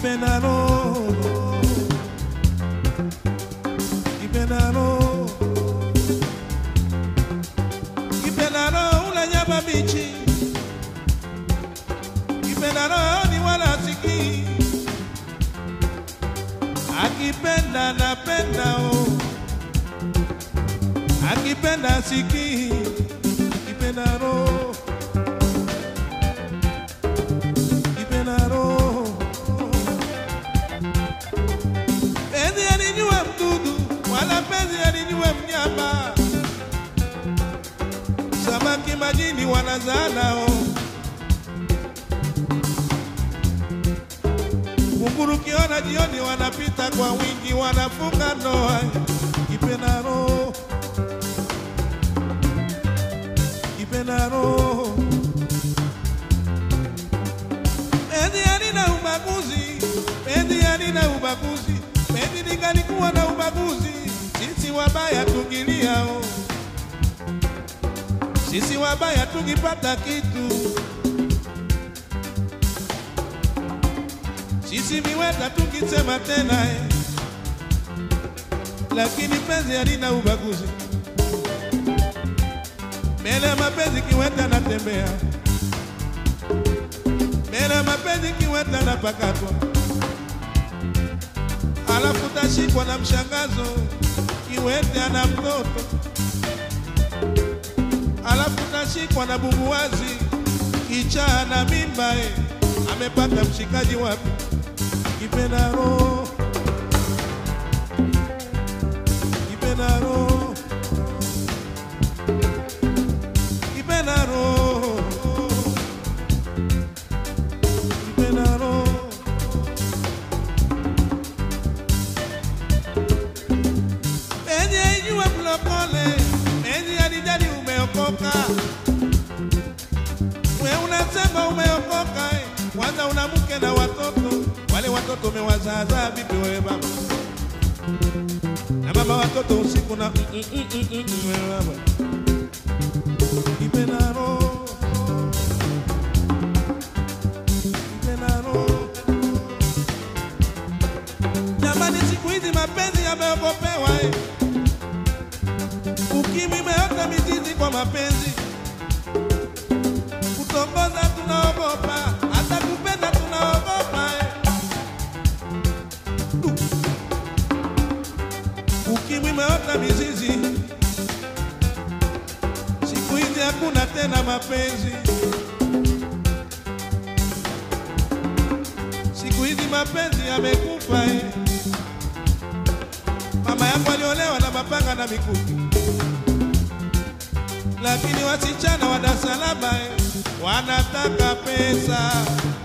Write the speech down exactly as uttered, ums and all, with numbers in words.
Kipenaro, Kipenaro, Kipenaro ula nyama bichi. Kipenaro ni wala siki. Akipenda napenda o, akipenda siki. Kipenaro, Kipenaro. Penzi aliniwe mdudu, wala penzi aliniwe mnyama. Samaki majini wanazana o, kunguru kiona jioni wanapita kwa wingi, wanafunga ndoa. Kipenaro, Kipenaro. Penzi halina ubaguzi, penzi halina ubaguzi. Penzi lingalikuwa na ubaguzi, sisi wabaya tungilia o, sisi wabaya tungipata kitu, sisi miweta tungisema tena eh. Lakini penzi halina ubaguzi. Mbele mapenzi kiweta natembea, mbele mapenzi kiweta napakatwa. Alafu tashikwa na mshangazo, kiwete ana mtoto. Alafu tashikwa na bumbuwazi, kichaa na mimba eh. Amepata mshikaji wapi? Kipenaro, Kipenaro, Kipenaro, Kipenaro. Penye inyue mlokole, penye alijali umeokoka. We unasema umeokoka eh. Kwanza una mke na watoto, wale watoto umewazaza vipi wewe baba? Na mama watoto usiku na mm, mm, mm, mm, mm, wewe baba. Kipenaro, Kipenaro. Jamani siku hizi mapenzi yameogopewa eh. Ukimwi imeota mizizi kwa mapenzi. Kutongoza tunaogopa, hata kupenda tunaogopa eh. Ukimwi imeota mizizi, siku hizi hakuna tena mapenzi. Siku hizi mapenzi yamekufa eh. Mama yangu aliolewa na mapanga na mikuki, lakini wasichana wa Dar es Salaam eh, wanataka pesa.